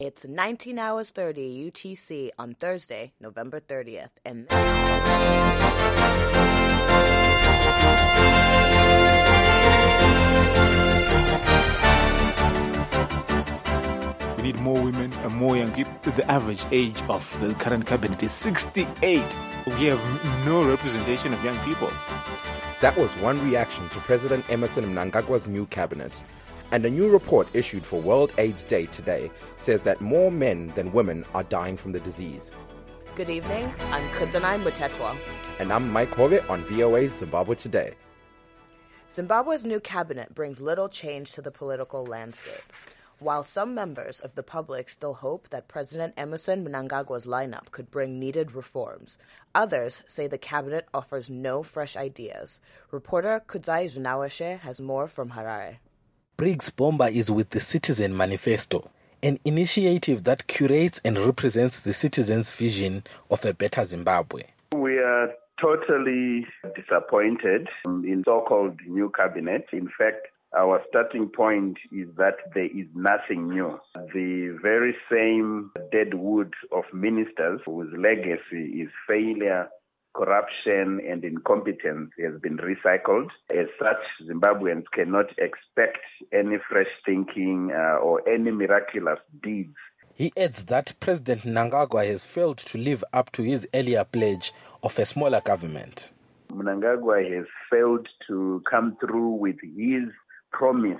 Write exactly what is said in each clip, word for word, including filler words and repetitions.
It's nineteen hours thirty U T C on Thursday, November thirtieth. And we need more women and more young people. The average age of the current cabinet is sixty-eight. We have no representation of young people. That was one reaction to President Emmerson Mnangagwa's new cabinet. And a new report issued for World AIDS Day today says that more men than women are dying from the disease. Good evening, I'm Kudanai Mutetwa. And I'm Mike Hove on V O A's Zimbabwe Today. Zimbabwe's new cabinet brings little change to the political landscape. While some members of the public still hope that President Emmerson Mnangagwa's lineup could bring needed reforms, others say the cabinet offers no fresh ideas. Reporter Kudzai Zunaweshe has more from Harare. Briggs Bomba is with the Citizen Manifesto, an initiative that curates and represents the citizens' vision of a better Zimbabwe. We are totally disappointed in so-called new cabinet. In fact, our starting point is that there is nothing new. The very same dead wood of ministers whose legacy is failure, corruption and incompetence has been recycled. As such, Zimbabweans cannot expect any fresh thinking uh, or any miraculous deeds. He adds that President Mnangagwa has failed to live up to his earlier pledge of a smaller government. Mnangagwa has failed to come through with his promise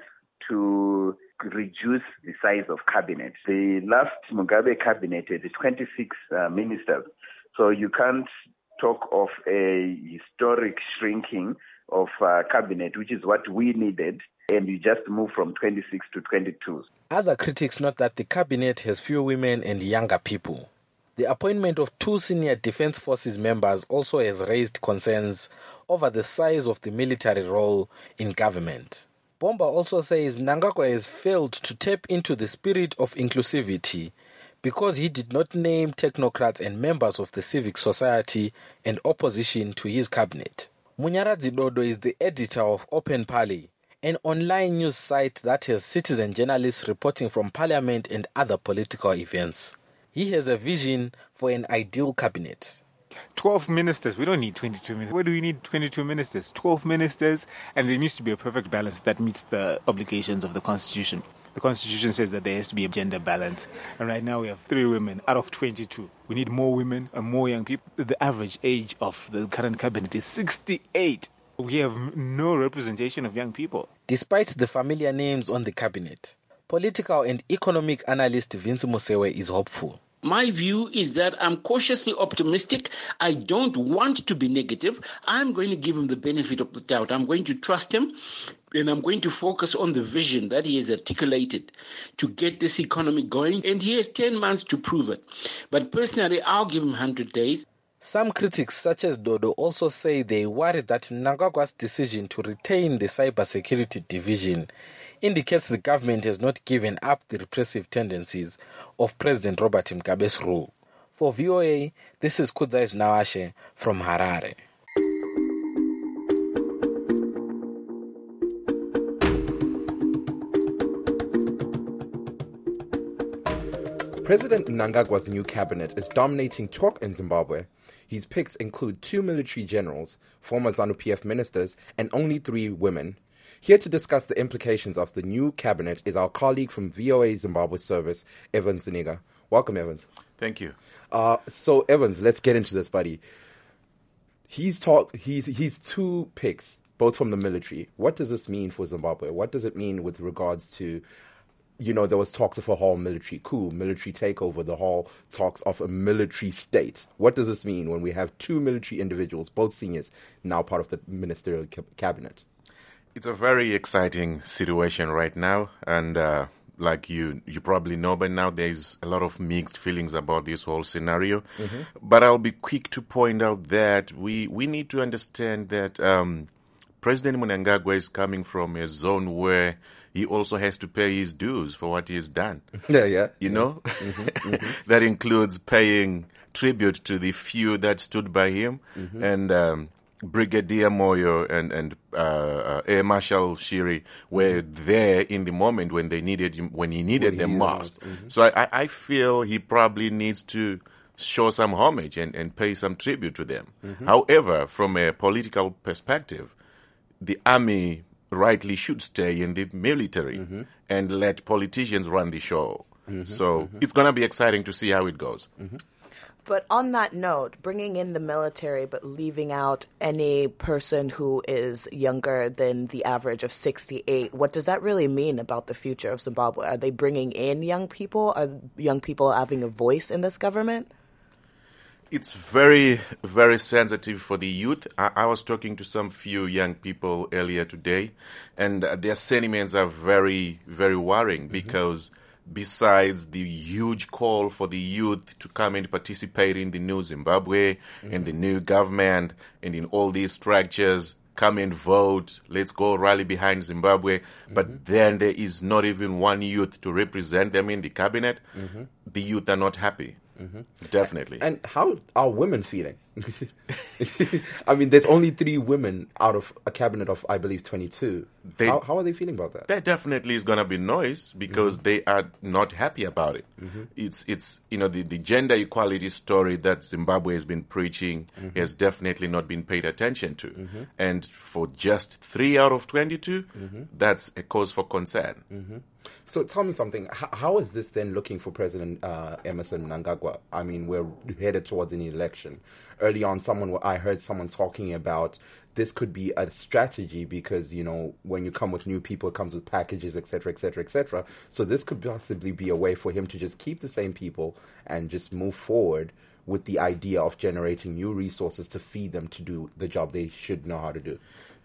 to reduce the size of cabinet. The last Mugabe cabinet had twenty-six uh, ministers, so you can't talk of a historic shrinking of uh, cabinet, which is what we needed, and you just move from twenty-six to twenty-two. Other critics note that the cabinet has few women and younger people. The appointment of two senior Defence Forces members also has raised concerns over the size of the military role in government. Bomba also says Mnangagwa has failed to tap into the spirit of inclusivity because he did not name technocrats and members of the civic society and opposition to his cabinet. Munyaradzi Dodo is the editor of Open Parley, an online news site that has citizen journalists reporting from parliament and other political events. He has a vision for an ideal cabinet. twelve ministers. We don't need twenty-two ministers. Where do we need twenty-two ministers? twelve ministers, and there needs to be a perfect balance that meets the obligations of the Constitution. The Constitution says that there has to be a gender balance. And right now we have three women out of twenty-two. We need more women and more young people. The average age of the current cabinet is sixty-eight. We have no representation of young people. Despite the familiar names on the cabinet, political and economic analyst Vince Musewe is hopeful. My view is that I'm cautiously optimistic. I don't want to be negative. I'm going to give him the benefit of the doubt. I'm going to trust him, and I'm going to focus on the vision that he has articulated to get this economy going. And he has ten months to prove it. But personally, I'll give him one hundred days. Some critics, such as Dodo, also say they worry that Mnangagwa's decision to retain the cybersecurity division indicates the government has not given up the repressive tendencies of President Robert Mugabe's rule. For V O A, this is Kudzai Nawashe from Harare. President Mnangagwa's new cabinet is dominating talk in Zimbabwe. His picks include two military generals, former ZANU-P F ministers, and only three women. Here to discuss the implications of the new cabinet is our colleague from V O A Zimbabwe Service, Evans Zuniga. Welcome, Evans. Thank you. Uh, so, Evans, let's get into this, buddy. He's talk. He's he's two picks, both from the military. What does this mean for Zimbabwe? What does it mean with regards to, you know, there was talks of a whole military coup, military takeover, the whole talks of a military state. What does this mean when we have two military individuals, both seniors, now part of the ministerial cabinet? It's a very exciting situation right now, and uh, like you you probably know by now, there's a lot of mixed feelings about this whole scenario. Mm-hmm. But I'll be quick to point out that we, we need to understand that um, President Mnangagwa is coming from a zone where he also has to pay his dues for what he has done. Yeah, yeah. You yeah. know? Mm-hmm, mm-hmm. That includes paying tribute to the few that stood by him. Mm-hmm. And um, Brigadier Moyo and and uh, uh, Air Marshal Shiri were there in the moment when they needed him, when he needed When he them needed most. them. Mhm. So I, I feel he probably needs to show some homage and, and pay some tribute to them. Mhm. However, from a political perspective, the army rightly should stay in the military Mhm. and let politicians run the show. Mhm. So Mhm. it's going to be exciting to see how it goes. But on that note, bringing in the military but leaving out any person who is younger than the average of sixty-eight, what does that really mean about the future of Zimbabwe? Are they bringing in young people? Are young people having a voice in this government? It's very, very sensitive for the youth. I, I was talking to some few young people earlier today, and uh, their sentiments are very, very worrying because besides the huge call for the youth to come and participate in the new Zimbabwe and the new government and in all these structures, come and vote, let's go rally behind Zimbabwe, but then there is not even one youth to represent them in the cabinet, Mhm. the youth are not happy. Mhm. Definitely. And how are women feeling? I mean, there's only three women out of a cabinet of, I believe, twenty-two. They- how, how are they feeling about that? There definitely is going to be noise because they are not happy about it. Mhm. It's, it's you know, the, the gender equality story that Zimbabwe has been preaching Mhm. has definitely not been paid attention to. Mhm. And for just three out of twenty-two, Mhm. that's a cause for concern. Mhm. So tell me something. H- how is this then looking for President uh, Emerson Mnangagwa? I mean, we're headed towards an election. Early on, someone I heard someone talking about this could be a strategy because, you know, when you come with new people, it comes with packages, et cetera, et cetera, et cetera. So this could possibly be a way for him to just keep the same people and just move forward with the idea of generating new resources to feed them to do the job they should know how to do.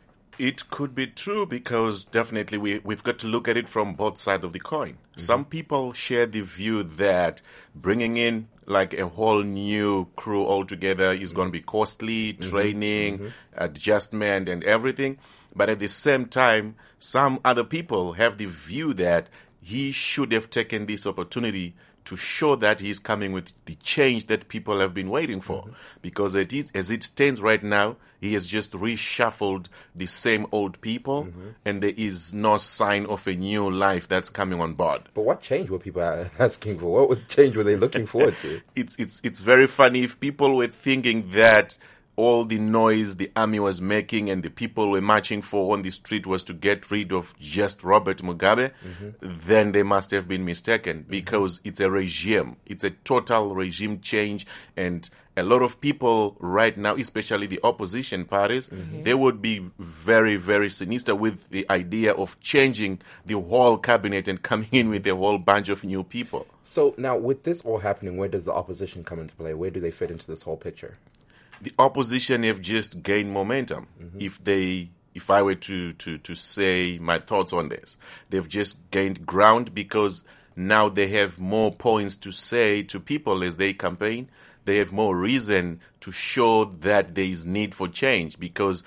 It could be true because definitely we, we've got to look at it from both sides of the coin. Some people share the view that bringing in like a whole new crew altogether is going to be costly, training, adjustment, and everything. But at the same time, some other people have the view that he should have taken this opportunity to show that he's coming with the change that people have been waiting for. Mm-hmm. Because it is, as it stands right now, he has just reshuffled the same old people, mm-hmm. and there is no sign of a new life that's coming on board. But what change were people asking for? What change were they looking forward to? it's it's it's very funny if people were thinking that all the noise the army was making and the people were marching for on the street was to get rid of just Robert Mugabe, mm-hmm. then they must have been mistaken because mm-hmm. it's a regime. It's a total regime change, and a lot of people right now, especially the opposition parties, mm-hmm. they would be very, very sinister with the idea of changing the whole cabinet and coming in with a whole bunch of new people. So now with this all happening, where does the opposition come into play? Where do they fit into this whole picture? The opposition have just gained momentum. Mm-hmm. If they, if I were to, to, to say my thoughts on this, they've just gained ground because now they have more points to say to people as they campaign. They have more reason to show that there is need for change because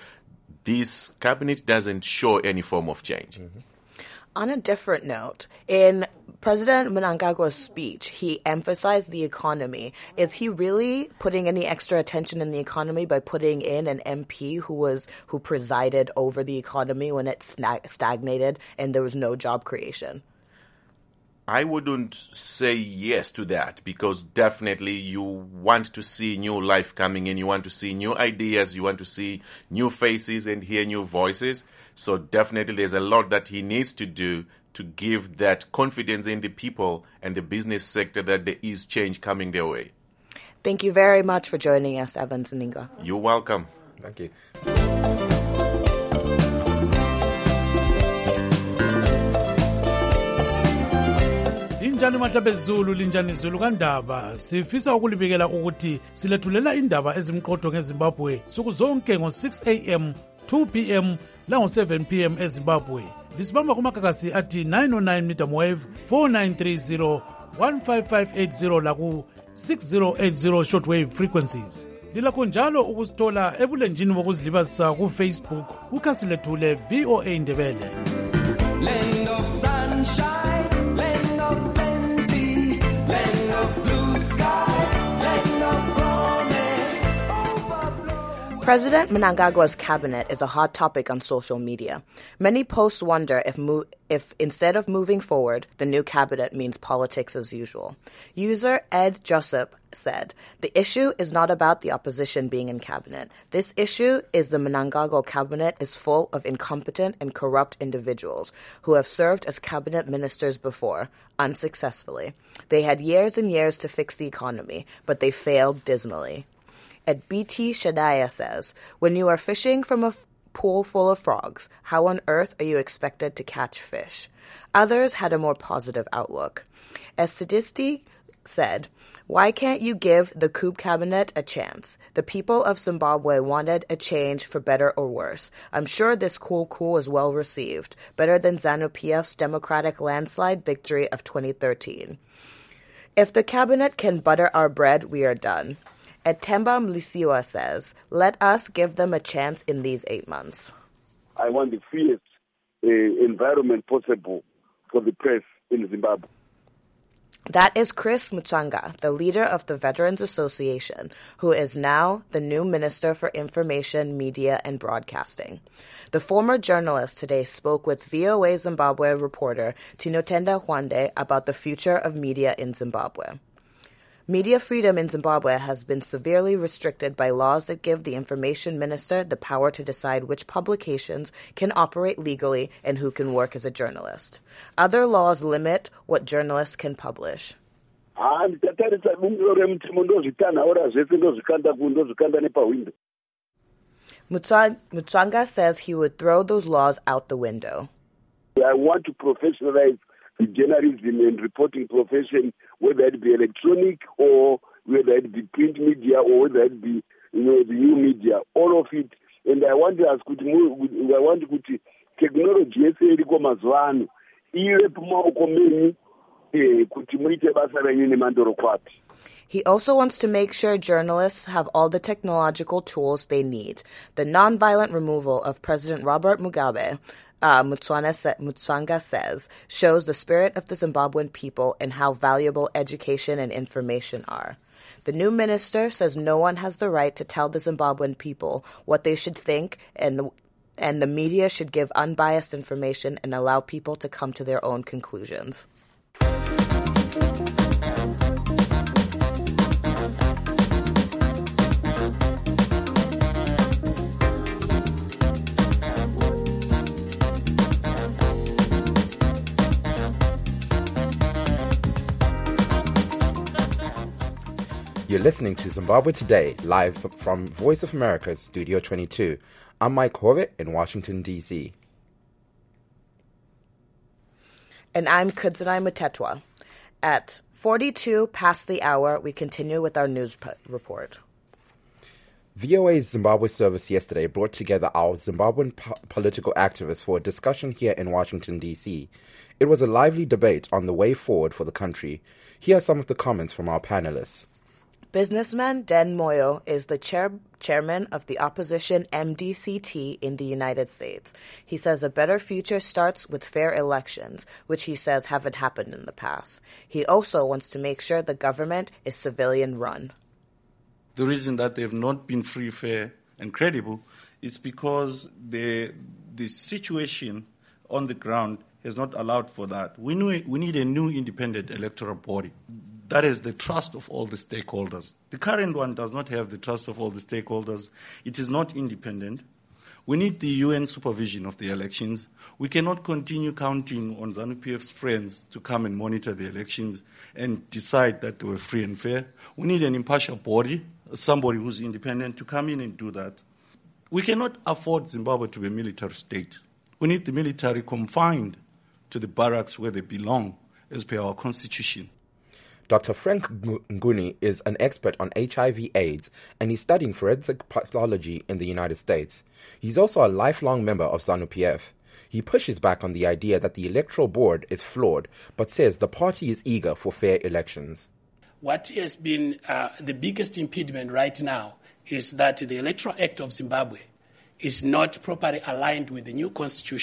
this cabinet doesn't show any form of change. Mm-hmm. On a different note, in President Mnangagwa's speech, he emphasized the economy. Is he really putting any extra attention in the economy by putting in an M P who was who presided over the economy when it snag- stagnated and there was no job creation? I wouldn't say yes to that because definitely you want to see new life coming in. You want to see new ideas. You want to see new faces and hear new voices. So definitely there's a lot that he needs to do to give that confidence in the people and the business sector that there is change coming their way. Thank you very much for joining us, Evans Ninga. You're welcome. Thank you. Linjani mahlabe Zulu, linjani Zulu kandaba. Sifisa ukulibikela ukuthi silethulela indaba ezimqotho ngeZimbabwe suku zonke ngo six a m, two p m lango seven p m eZimbabwe. Lisibamba kumakakasi ati nine oh nine medium wave, four nine three zero, one five five eight zero laku six zero eight zero shortwave frequencies. Lilakho njalo ukusithola ebulenjini bokuzilibazisa ku Facebook kukhasi lethu le V O A Ndebele. Land of sunshine, land of plenty, land of blue sky, land of promise, overflow. President Mnangagwa's cabinet is a hot topic on social media. Many posts wonder if, mo- if instead of moving forward, the new cabinet means politics as usual. User Ed Joseph said, "The issue is not about the opposition being in cabinet. This issue is the Mnangagwa cabinet is full of incompetent and corrupt individuals who have served as cabinet ministers before, unsuccessfully. They had years and years to fix the economy, but they failed dismally." At B T Shadaya says, "When you are fishing from a f- pool full of frogs, how on earth are you expected to catch fish?" Others had a more positive outlook. As Sadisti said, "Why can't you give the coup cabinet a chance? The people of Zimbabwe wanted a change for better or worse. I'm sure this cool coup is well received, better than ZANU-P F's democratic landslide victory of twenty thirteen. If the cabinet can butter our bread, we are done." Etemba Mlisiwa says, "Let us give them a chance in these eight months." I want the freest uh, environment possible for the press in Zimbabwe. That is Chris Mutsanga, the leader of the Veterans Association, who is now the new Minister for Information, Media, and Broadcasting. The former journalist today spoke with V O A Zimbabwe reporter Tinotenda Hwande about the future of media in Zimbabwe. Media freedom in Zimbabwe has been severely restricted by laws that give the information minister the power to decide which publications can operate legally and who can work as a journalist. Other laws limit what journalists can publish. Mutsanga says he would throw those laws out the window. I want to professionalize the journalism and reporting profession, whether it be electronic or whether it be print media or whether it be, you know, the new media, all of it. And I want to ask, I want to technology iriko mazwano ire pamaoko menyu kuti muite basa renyu nemandoro kwati. He also wants to make sure journalists have all the technological tools they need. The nonviolent removal of President Robert Mugabe, Uh, Mutsanga says, shows the spirit of the Zimbabwean people and how valuable education and information are. The new minister says no one has the right to tell the Zimbabwean people what they should think, and and the media should give unbiased information and allow people to come to their own conclusions. You're listening to Zimbabwe Today, live from Voice of America, Studio twenty-two. I'm Mike Horvath in Washington, D C. And I'm Kudzanai Mutetwa. At forty-two past the hour, we continue with our news p- report. V O A's Zimbabwe service yesterday brought together our Zimbabwean po- political activists for a discussion here in Washington, D C. It was a lively debate on the way forward for the country. Here are some of the comments from our panelists. Businessman Den Moyo is the chair, chairman of the opposition M D C T in the United States. He says a better future starts with fair elections, which he says haven't happened in the past. He also wants to make sure the government is civilian-run. The reason that they've not been free, fair, and credible is because the the situation on the ground has not allowed for that. We, knew, we need a new independent electoral body. That is the trust of all the stakeholders. The current one does not have the trust of all the stakeholders. It is not independent. We need the U N supervision of the elections. We cannot continue counting on ZANU-P F's friends to come and monitor the elections and decide that they were free and fair. We need an impartial body, somebody who's independent, to come in and do that. We cannot afford Zimbabwe to be a military state. We need the military confined to the barracks where they belong, as per our constitution. Doctor Frank Nguni is an expert on H I V AIDS, and he's studying forensic pathology in the United States. He's also a lifelong member of ZANU-P F. He pushes back on the idea that the Electoral Board is flawed, but says the party is eager for fair elections. What has been uh, the biggest impediment right now is that the Electoral Act of Zimbabwe is not properly aligned with the new constitution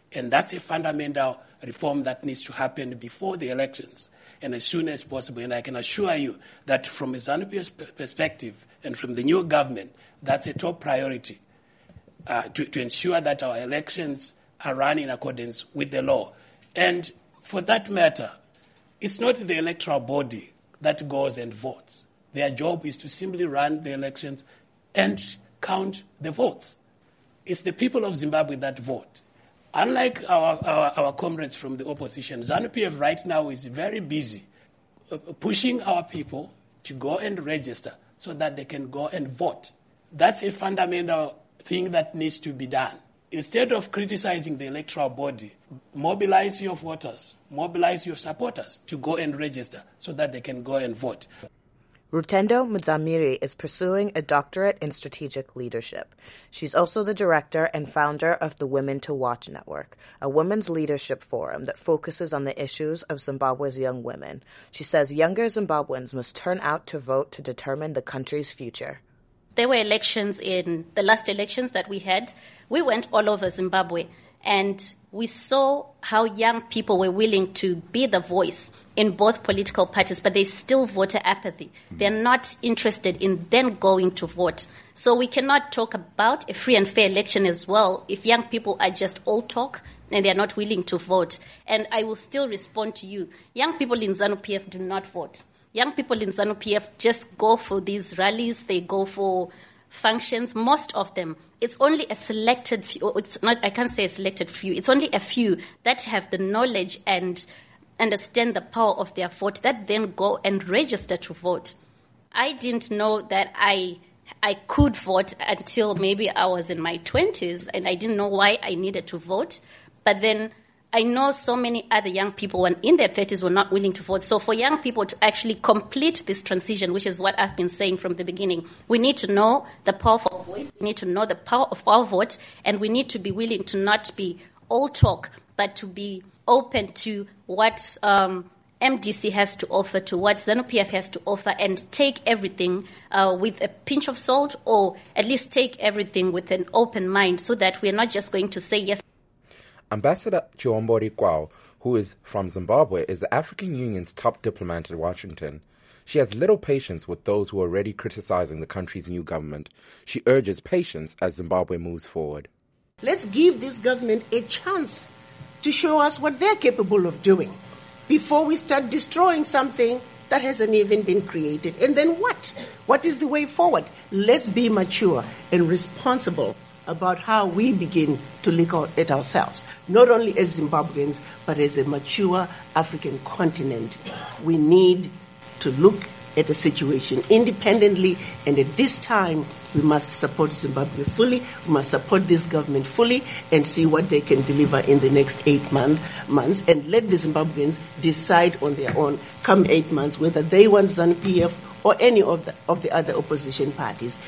And that's a fundamental reform that needs to happen before the elections and as soon as possible. And I can assure you that from a ZANU-P F perspective and from the new government, that's a top priority uh, to, to ensure that our elections are run in accordance with the law. And for that matter, it's not the electoral body that goes and votes. Their job is to simply run the elections and count the votes. It's the people of Zimbabwe that vote. Unlike our, our, our comrades from the opposition, ZANU-P F right now is very busy uh, pushing our people to go and register so that they can go and vote. That's a fundamental thing that needs to be done. Instead of criticizing the electoral body, mobilize your voters, mobilize your supporters to go and register so that they can go and vote. Rutendo Mudzamiri is pursuing a doctorate in strategic leadership. She's also the director and founder of the Women to Watch Network, a women's leadership forum that focuses on the issues of Zimbabwe's young women. She says younger Zimbabweans must turn out to vote to determine the country's future. There were elections in the last elections that we had. We went all over Zimbabwe and we saw how young people were willing to be the voice in both political parties, but they still voter apathy. They're not interested in then going to vote. So we cannot talk about a free and fair election as well if young people are just all talk and they're not willing to vote. And I will still respond to you. Young people in ZANU-P F do not vote. Young people in ZANU-P F just go for these rallies, they go for functions, most of them. It's only a selected few, it's not, I can't say a selected few, it's only a few that have the knowledge and understand the power of their vote that then go and register to vote. I didn't know that I I could vote until maybe I was in my twenties and I didn't know why I needed to vote. But then I know so many other young people when in their thirties were not willing to vote. So for young people to actually complete this transition, which is what I've been saying from the beginning, we need to know the power of our voice, we need to know the power of our vote, and we need to be willing to not be all talk, but to be open to what um, M D C has to offer, to what ZANU-P F has to offer, and take everything uh, with a pinch of salt, or at least take everything with an open mind so that we're not just going to say yes. Ambassador Chihombori Kwao, who is from Zimbabwe, is the African Union's top diplomat in Washington. She has little patience with those who are already criticizing the country's new government. She urges patience as Zimbabwe moves forward. Let's give this government a chance to show us what they're capable of doing before we start destroying something that hasn't even been created. And then what? What is the way forward? Let's be mature and responsible about how we begin to look at ourselves, not only as Zimbabweans, but as a mature African continent. We need to look at the situation independently, and at this time, we must support Zimbabwe fully, we must support this government fully, and see what they can deliver in the next eight month, months, and let the Zimbabweans decide on their own, come eight months, whether they want ZANU-P F or any of the, of the other opposition parties.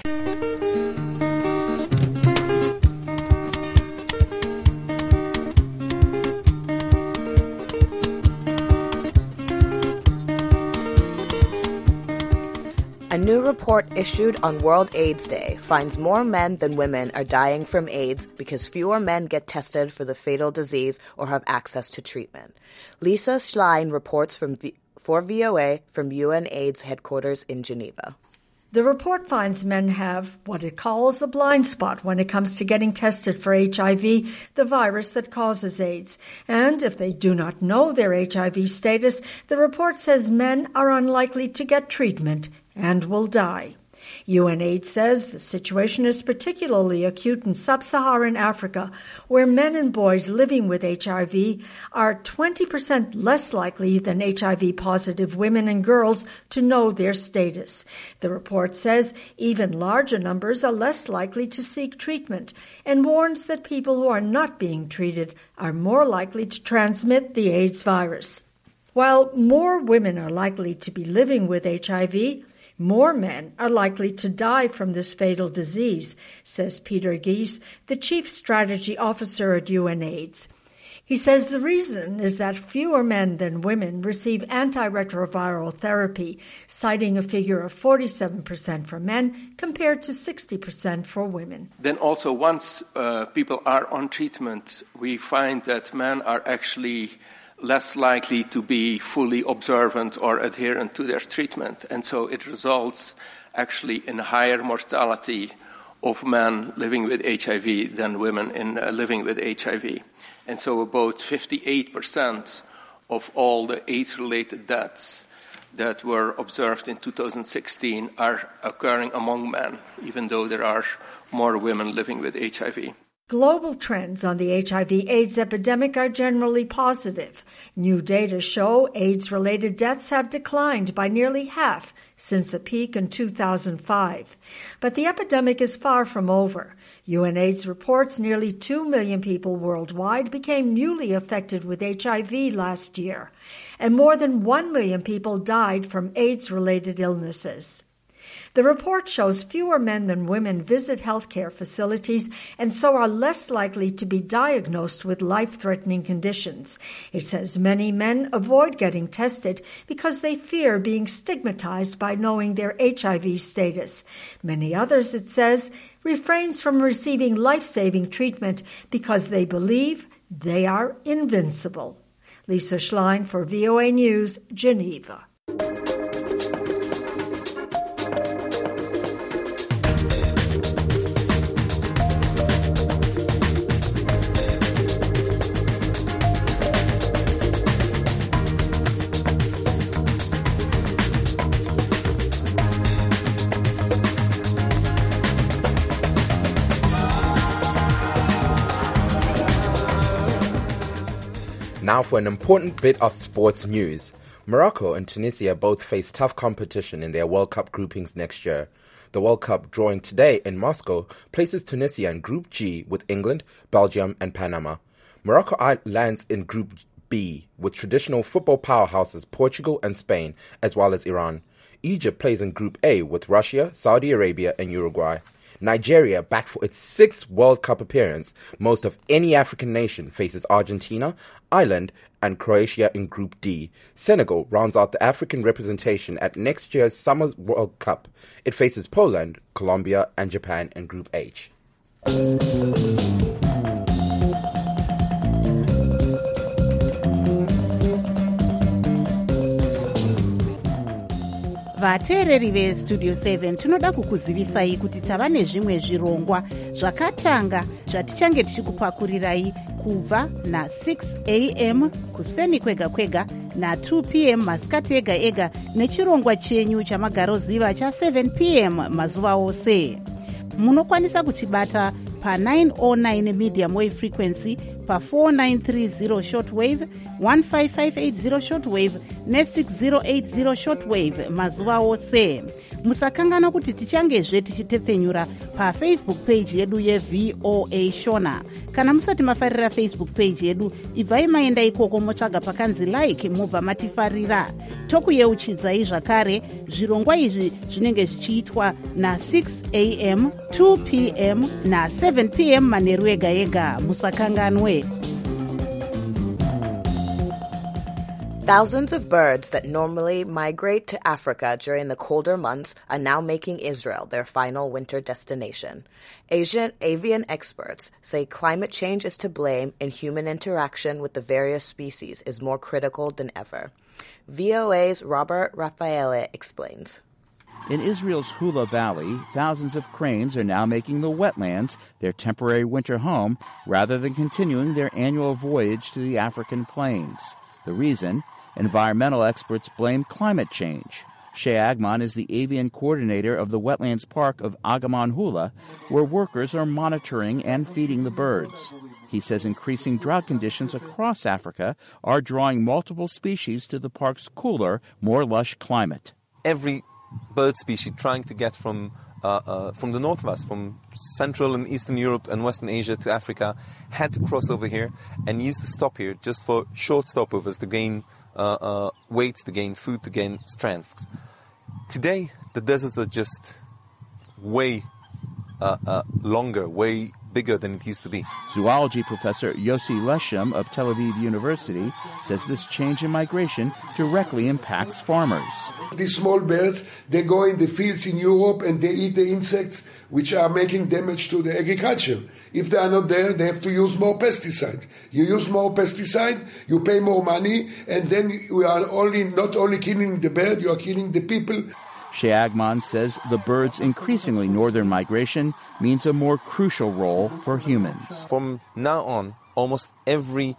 A new report issued on World AIDS Day finds more men than women are dying from AIDS because fewer men get tested for the fatal disease or have access to treatment. Lisa Schlein reports from v- for V O A from UNAIDS headquarters in Geneva. The report finds men have what it calls a blind spot when it comes to getting tested for H I V, the virus that causes AIDS. And if they do not know their H I V status, the report says men are unlikely to get treatment and will die. UNAIDS says the situation is particularly acute in sub-Saharan Africa, where men and boys living with H I V are twenty percent less likely than H I V-positive women and girls to know their status. The report says even larger numbers are less likely to seek treatment and warns that people who are not being treated are more likely to transmit the AIDS virus. While more women are likely to be living with H I V, more men are likely to die from this fatal disease, says Peter Gies, the Chief Strategy Officer at UNAIDS. He says the reason is that fewer men than women receive antiretroviral therapy, citing a figure of forty-seven percent for men compared to sixty percent for women. Then also once uh, people are on treatment, we find that men are actually less likely to be fully observant or adherent to their treatment. And so it results actually in higher mortality of men living with H I V than women in uh, living with H I V. And so about fifty-eight percent of all the AIDS-related deaths that were observed in two thousand sixteen are occurring among men, even though there are more women living with H I V. Global trends on the H I V AIDS epidemic are generally positive. New data show AIDS-related deaths have declined by nearly half since a peak in two thousand five. But the epidemic is far from over. UNAIDS reports nearly two million people worldwide became newly affected with H I V last year, and more than one million people died from AIDS-related illnesses. The report shows fewer men than women visit healthcare facilities and so are less likely to be diagnosed with life-threatening conditions. It says many men avoid getting tested because they fear being stigmatized by knowing their H I V status. Many others, it says, refrains from receiving life-saving treatment because they believe they are invincible. Lisa Schlein for V O A News, Geneva. Now for an important bit of sports news. Morocco and Tunisia both face tough competition in their World Cup groupings next year. The World Cup drawing today in Moscow places Tunisia in Group G with England, Belgium and Panama. Morocco lands in Group B with traditional football powerhouses Portugal and Spain, as well as Iran. Egypt plays in Group A with Russia, Saudi Arabia and Uruguay. Nigeria, back for its sixth World Cup appearance, most of any African nation, faces Argentina, Ireland, and Croatia in Group D. Senegal rounds out the African representation at next year's Summer World Cup. It faces Poland, Colombia, and Japan in Group H. vateereri vestudio seven tinoda kukuzivisai kuti tava nezvimwe zvirongwa zvakatanga zvatichange tichikupakurirai kubva na-six a m kuseni kwega kwega na-two p m masikati ega ega nechirongwa chenyu chamagaroziva cha-seven p m mazuva ose. Munokwanisa kutibata pa-nine oh nine medium wave frequency, pa-four nine three zero shortwave, one five five eight zero shortwave ne-six zero eight zero shortwave mazuva ose. Musakangana kuti tichangezve tichitepfenyura pafacebook page yedu yeV O A Shona. Kana musati mafarira Facebook page yedu, ibvai maenda ikoko motsvaga pakanzi like mubva matifarira. Tokuyeuchidzai zvakare zvirongwa izvi zvinenge zvichiitwa na-six a m, two p m na-seven p m manheru ega ega. Musakanganwe. Thousands of birds that normally migrate to Africa during the colder months are now making Israel their final winter destination. Asian avian experts say climate change is to blame and human interaction with the various species is more critical than ever. V O A's Robert Raffaele explains. In Israel's Hula Valley, thousands of cranes are now making the wetlands their temporary winter home rather than continuing their annual voyage to the African plains. The reason? Environmental experts blame climate change. Shea Agman is the avian coordinator of the wetlands park of Agaman Hula, where workers are monitoring and feeding the birds. He says increasing drought conditions across Africa are drawing multiple species to the park's cooler, more lush climate. Every bird species trying to get from uh, uh, from the north of us, from Central and Eastern Europe and Western Asia to Africa, had to cross over here and used to stop here just for short stopovers to gain uh, uh, weight, to gain food, to gain strength. Today, the deserts are just way uh, uh, longer, way bigger than it used to be. Zoology professor Yossi Leshem of Tel Aviv University says this change in migration directly impacts farmers. These small birds, they go in the fields in Europe and they eat the insects which are making damage to the agriculture. If they are not there, they have to use more pesticide. You use more pesticide, you pay more money, and then you are only not only killing the bird, you are killing the people. Shea Agman says the bird's increasingly northern migration means a more crucial role for humans. From now on, almost every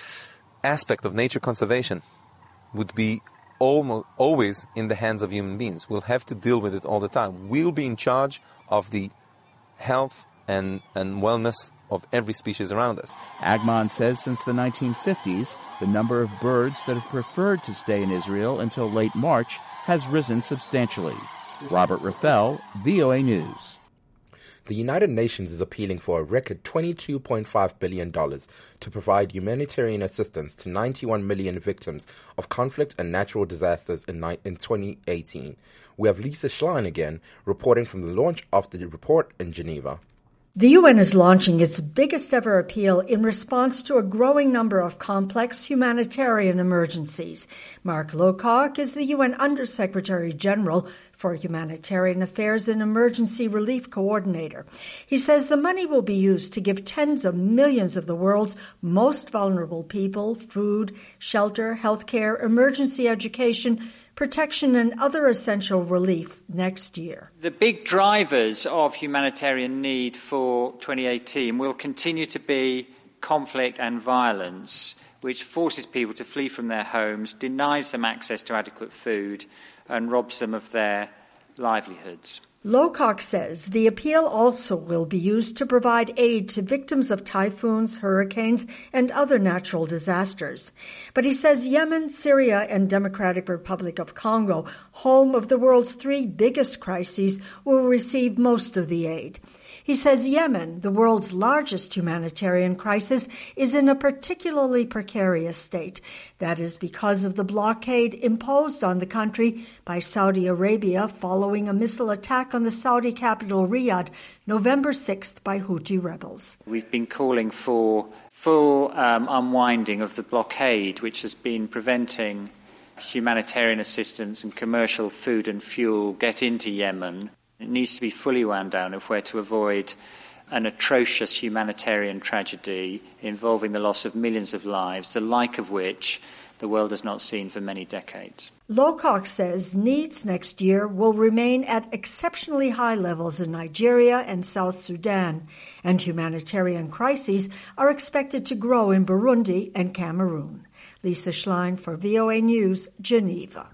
aspect of nature conservation would be almost always in the hands of human beings. We'll have to deal with it all the time. We'll be in charge of the health and, and wellness of every species around us. Agman says since the nineteen fifties, the number of birds that have preferred to stay in Israel until late March has risen substantially. Robert Raffel, V O A News. The United Nations is appealing for a record twenty-two point five billion dollars to provide humanitarian assistance to ninety-one million victims of conflict and natural disasters in, in twenty eighteen. We have Lisa Schlein again, reporting from the launch of the report in Geneva. The U N is launching its biggest ever appeal in response to a growing number of complex humanitarian emergencies. Mark Lowcock is the U N Undersecretary General for Humanitarian Affairs and Emergency Relief Coordinator. He says the money will be used to give tens of millions of the world's most vulnerable people food, shelter, healthcare, emergency education, protection, and other essential relief next year. The big drivers of humanitarian need for twenty eighteen will continue to be conflict and violence, which forces people to flee from their homes, denies them access to adequate food, and robs them of their livelihoods. Lowcock says the appeal also will be used to provide aid to victims of typhoons, hurricanes, and other natural disasters. But he says Yemen, Syria, and Democratic Republic of Congo, home of the world's three biggest crises, will receive most of the aid. He says Yemen, the world's largest humanitarian crisis, is in a particularly precarious state. That is because of the blockade imposed on the country by Saudi Arabia following a missile attack on the Saudi capital Riyadh November sixth by Houthi rebels. We've been calling for full um, unwinding of the blockade, which has been preventing humanitarian assistance and commercial food and fuel get into Yemen. It needs to be fully wound down if we're to avoid an atrocious humanitarian tragedy involving the loss of millions of lives, the like of which the world has not seen for many decades. Lowcock says needs next year will remain at exceptionally high levels in Nigeria and South Sudan, and humanitarian crises are expected to grow in Burundi and Cameroon. Lisa Schlein for V O A News, Geneva.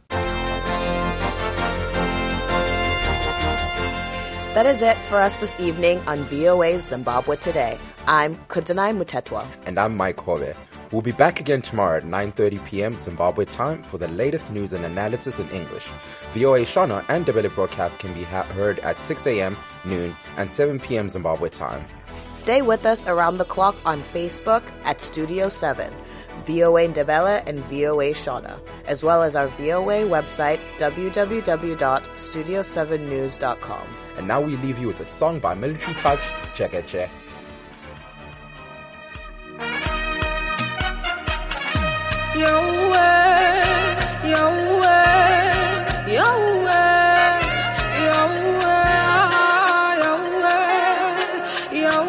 That is it for us this evening on V O A's Zimbabwe Today. I'm Kudanai Mutetwa. And I'm Mike Hove. We'll be back again tomorrow at nine thirty p.m. Zimbabwe time for the latest news and analysis in English. V O A Shona and Ndebele broadcast can be ha- heard at six a.m., noon, and seven p.m. Zimbabwe time. Stay with us around the clock on Facebook at Studio seven, V O A Ndebele and V O A Shona, as well as our V O A website, w w w dot studio seven news dot com. And now we leave you with a song by Military Touch, Check Check. Yo way, yo way, yo way, yo way, yo way, yo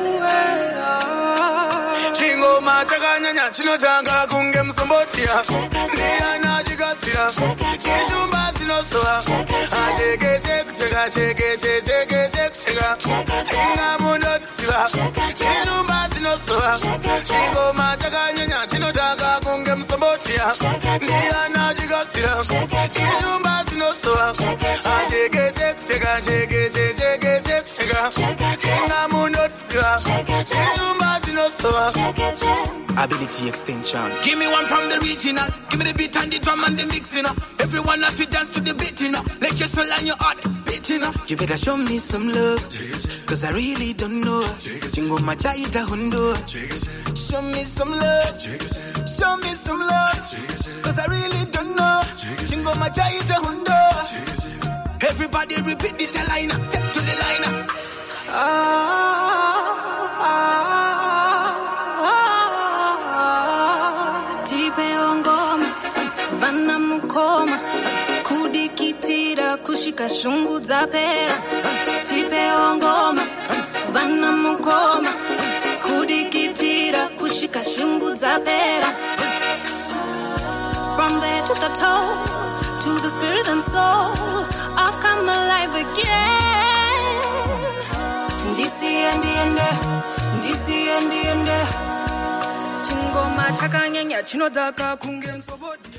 way. Chingo machakanyanya chinotanga kunge musombotia. Ndiana chikasira, chishumba zinosoa. Acheke cheke cheka cheke cheke cheke cheka. Chinga munotisiva, chishumba zinosoa. Chingo machakanyanya chinotanga kunge musombotia. Ndiana chikasira, chishumba zinosoa. Acheke cheke cheka cheke cheke cheke cheka. Chinga munotisiva, chishumba zinosoa. Ability extension. Give me one from the regional. Give me the beat and the drum and the mixing up. Everyone has to dance to the beat, you know. Let your soul and your heart beating up. You better show me some love, cause I really don't know. Chingo machaita hundo. Show me some love. Show me some love, cause I really don't know. Chingo machaita hundo. Everybody repeat this line. Step to the line. Ah, ah. kudikitira kushika shungu dzapera tipewo ngoma vana mukoma kudikitira kushika shungu dzapera. From the head to the toe, to the spirit and soul, I've come alive again. Ndisi and ende, ndisi and ende, chingoma chakanyanya chinodaka kunge msobodi.